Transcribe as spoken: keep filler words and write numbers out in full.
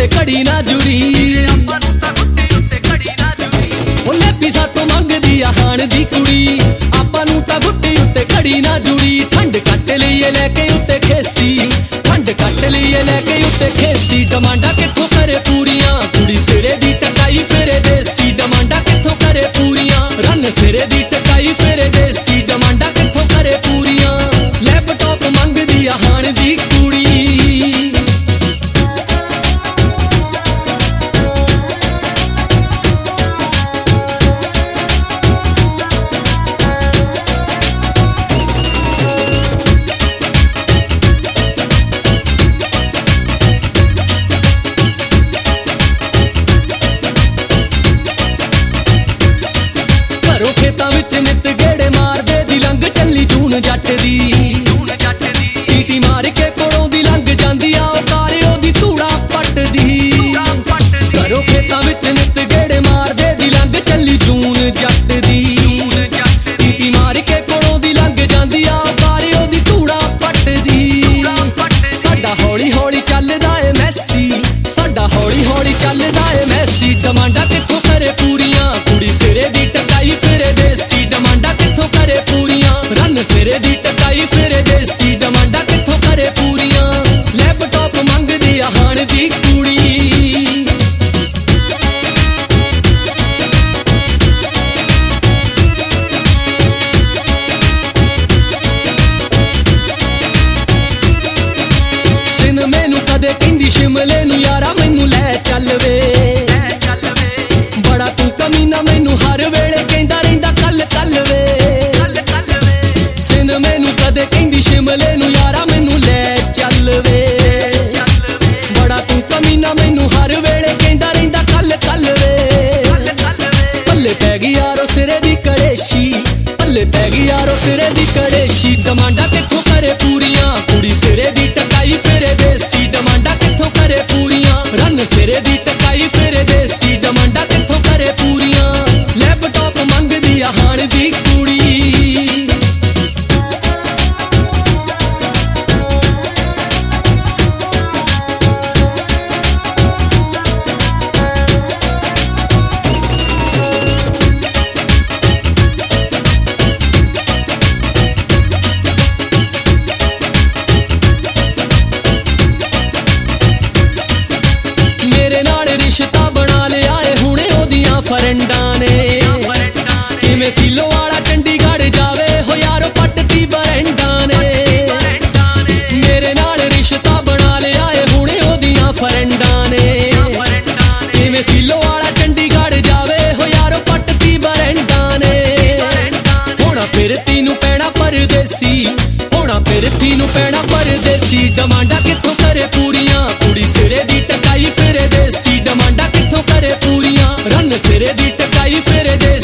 उत्ते घड़ी ना जुड़ी लैपी सातों मंगदी आ हाण दी कुड़ी आपां नूं तां गुट्टी उत्ते घड़ी ना जुड़ी ठंड कट लईए लैके उत्ते खेसी ठंड कट लईए लैके उत्ते खेसी डमांडा कित्थों करे पूरियां कुड़ी सिरे दी टकाई फिरे देसी डमांडा कित्थों करे पूरियां रन सिरे दी टकाई फिरे देसी डमांडा कित्थों करे पूरियां लैपटॉप मंगदी आ हाण दी कुड़ी घरों खेतां विच नित गेड़े मारदे दी लंघ चली जून जट दी टीटी मार के कोलों दी लंघ जांदी आ ओ कारे ओदी धूड़ा पटदी घरों खेतां विच नित गेड़े मारदे दी लंघ चली जून जट दी टीटी मार के कोलों दी लंघ जांदी आ ओ कारे ओदी धूड़ा पटदी साडा हौली हौली चलदा ए मैसी साडा हौली हौली चलदा ए मैसी डमांडा कित्थों करे पूरियां कुड़ी सिरे दी टकाई फिरे देसी डमांडा कित्थों करे पूरियां रन सिरे दी टकाई फिरे देसी डमांडा कित्थों करे पूरियां लैपटॉप मंगदी आ हाण दी कुड़ी सिनेमे नूं कदे कहंदी शिमले नूं यारा मैनूं लै चल वे बड़ा तू कमीना मैनूं हर वेले कहंदा रहिंदा कल कल वे सिनेमे नूं कदे कहंदी शिमले नूं यारा मैनूं लै चल वे बड़ा तू कमीना मैनूं हर वेले कहंदा रहिंदा कल कल वे पल्ले पै गई यारो सिरे दी कड़ेशी पल्ले पै गई यारो सिरे दी कड़ेशी डमांडा कित्थों करे पूरियां कुड़ी सिरे दी टकाई फिरे देसी डमांडा कित्थों करे पूरियां रन सिरे दी टकाई फिरे देसी डमांडा कित्थों करे पूरियां लैपटॉप मंगदी आ हाण दी कुड़ी मेरे नाल रिश्ता बना लिया है हुणे ओदियां फरेंडां ने किवें सीलो वाला चंडीगढ़ जावे हो यारो पटती बरेंडां ने मेरे नाल रिश्ता बना लिया है हुणे ओदियां फरेंडां ने किवें सीलो वाला चंडीगढ़ जावे हो यारो पटती बरेंडां ने होना फिर तीनू पैना परदेसी होना फिर तीनू पैना परदेसी डमांडा कित्थों करे पूरियां कुड़ी सिरे दी टकाई फिरे देसी डमांडा कित्थों करे पूरियां रन सिरे दी टकाई फिरे देसी